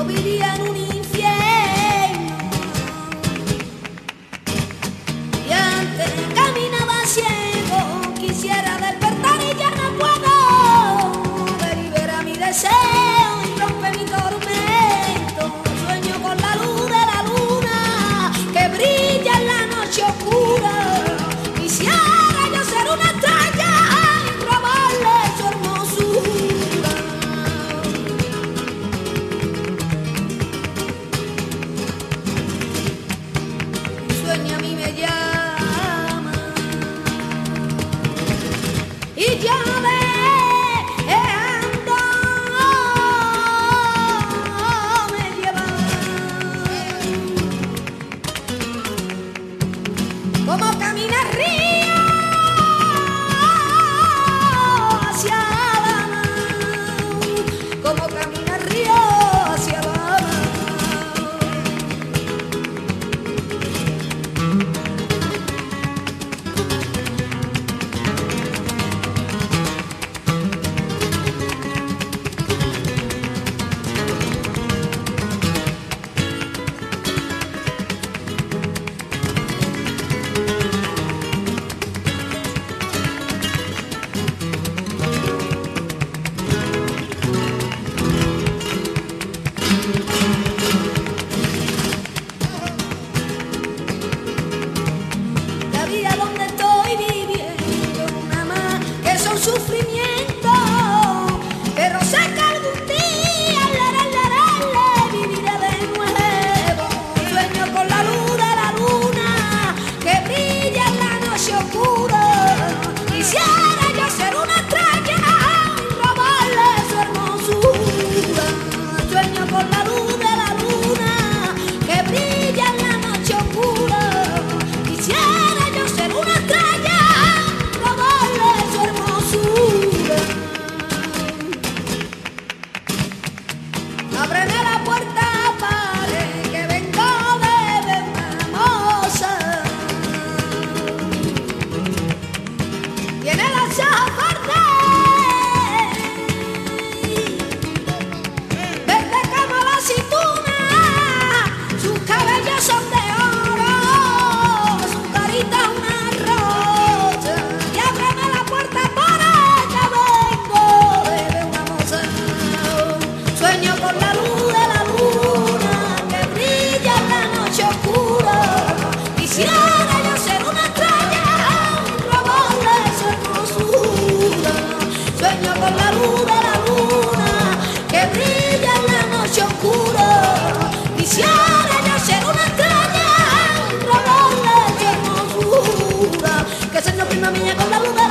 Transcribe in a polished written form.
vivía en un infierno y antes caminaba ciego. Quisiera despertar y ya no puedo. Me libera mi deseo y rompe mi tormento. Sueño con la luz de la luna que brilla en la noche oscura. Quisiera yo ser una estrella y robarle su hermosura. Mi sueño a mí me llama y ya ando me lleva como camina el río hacia la mar, como camina el río hacia la mar. La vida donde estoy viviendo nada más que son sufrimientos, pero sé que algún día viviré de nuevo. Sueño con la luz de la luna que brilla en la noche oscura. Quisiera yo ser una estrella y robarle su hermosura. Sueño con la luz de la luna que brilla en la noche oscura. Quisiera yo ser una estrella y robarle su hermosura. Ábreme la puerta, padre, que vengo de ver una moza. Tiene las ojos verdes, verde como la aceituna. Sus cabellos son de oro, su carita una rosa. Y ábreme la puerta, padre, que vengo de ver una moza. Sueño con la luz de la luna que brilla en la noche oscura. Quisiera yo ser una estrella y robarle su hermosura. Sueño con la luz de la luna que brilla en la noche oscura. Quisiera yo ser una estrella y robarle su hermosura. Que sueño prima mía con la luz de